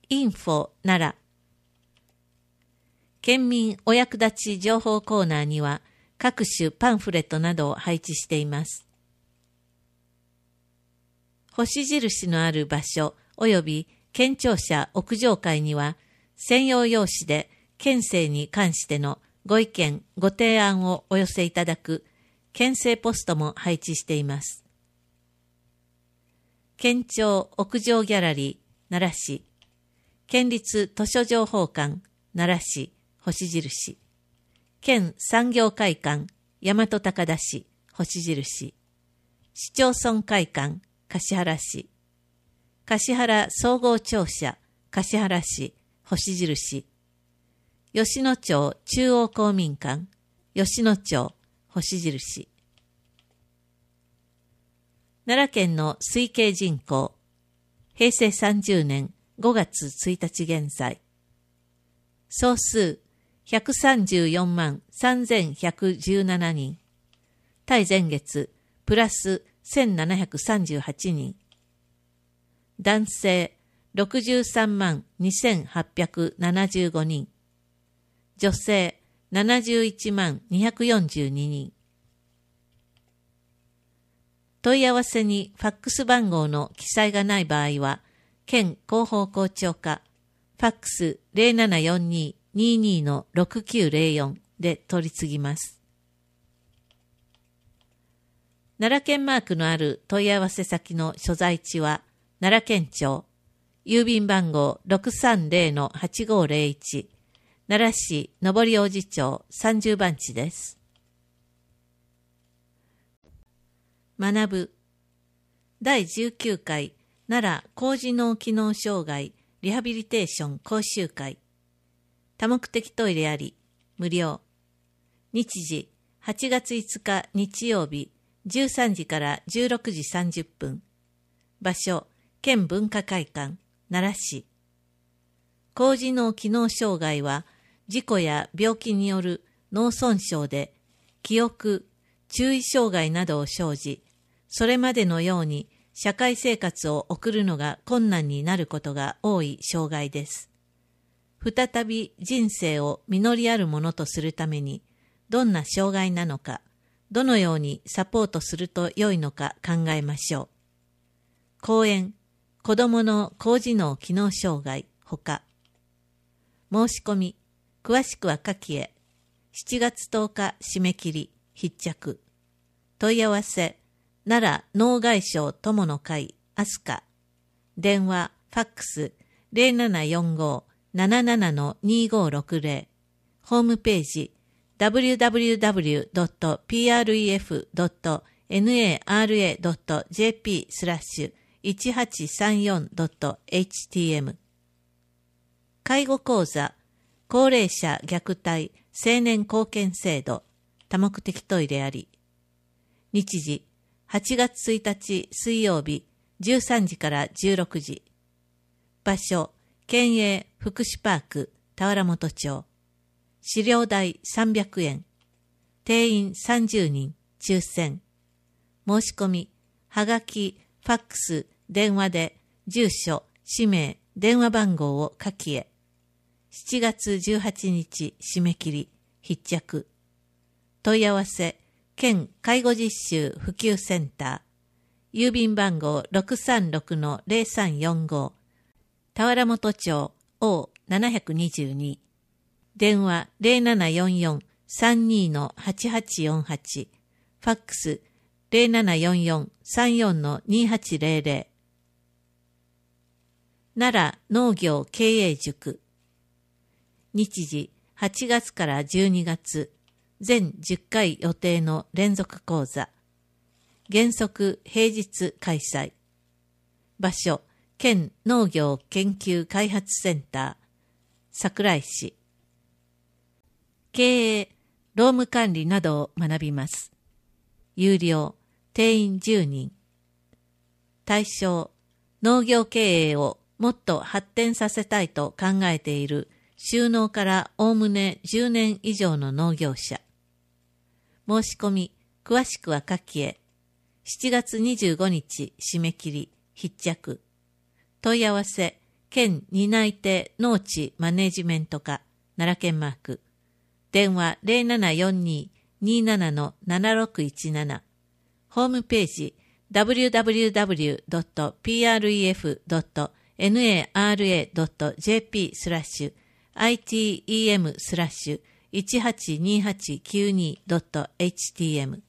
info 奈良。県民お役立ち情報コーナーには各種パンフレットなどを配置しています。星印のある場所及び県庁舎屋上階には専用用紙で県政に関してのご意見ご提案をお寄せいただく県政ポストも配置しています。県庁屋上ギャラリー奈良市、県立図書情報館奈良市星印、県産業会館大和高田市星印、市町村会館橿原市、橿原総合庁舎橿原市星印、吉野町中央公民館吉野町星印。奈良県の推計人口、平成30年5月1日現在、総数134万3117人、対前月プラス1738人、男性63万2875人、女性71万242人。問い合わせにファックス番号の記載がない場合は、県広報校長課、ファックス 0742-22-6904 で取り次ぎます。奈良県マークのある問い合わせ先の所在地は、奈良県庁、郵便番号 630-8501、奈良市上大路町30番地です。学ぶ第19回奈良高次脳機能障害リハビリテーション講習会、多目的トイレあり無料、日時8月5日日曜日13時から16時30分、場所県文化会館奈良市。高次脳機能障害は事故や病気による脳損傷で記憶、注意障害などを生じ、それまでのように社会生活を送るのが困難になることが多い障害です。再び人生を実りあるものとするために、どんな障害なのか、どのようにサポートすると良いのか考えましょう。講演、子どもの高次脳機能障害ほか。申し込み、詳しくは下記へ。7月10日締め切り、必着。問い合わせ、奈良脳外傷友の会アスカ、電話ファックス 0745-77-2560、ホームページ www.pref.nara.jp/1834.htm。 介護講座、高齢者虐待青年貢献制度多目的トイレあり、日時8月1日水曜日13時から16時。場所、県営福祉パーク田原本町。資料代300円。定員30人、抽選。申し込み、はがき、ファックス、電話で、住所、氏名、電話番号を書きへ。7月18日締め切り、必着。問い合わせ、県介護実習普及センター、郵便番号 636-0345、田原本町 O722、電話 0744-32-8848、ファックス 0744-34-2800。奈良農業経営塾、日時8月から12月、全10回予定の連続講座。原則平日開催。場所、県農業研究開発センター、桜井市。経営、労務管理などを学びます。有料、定員10人。対象、農業経営をもっと発展させたいと考えている就農からおおむね10年以上の農業者。申し込み、詳しくは下記へ。7月25日締め切り、必着。問い合わせ、 県担い手農地マネジメント課奈良県マーク。電話0742-27-7617。ホームページ www.pref.nara.jp/item/182892.htm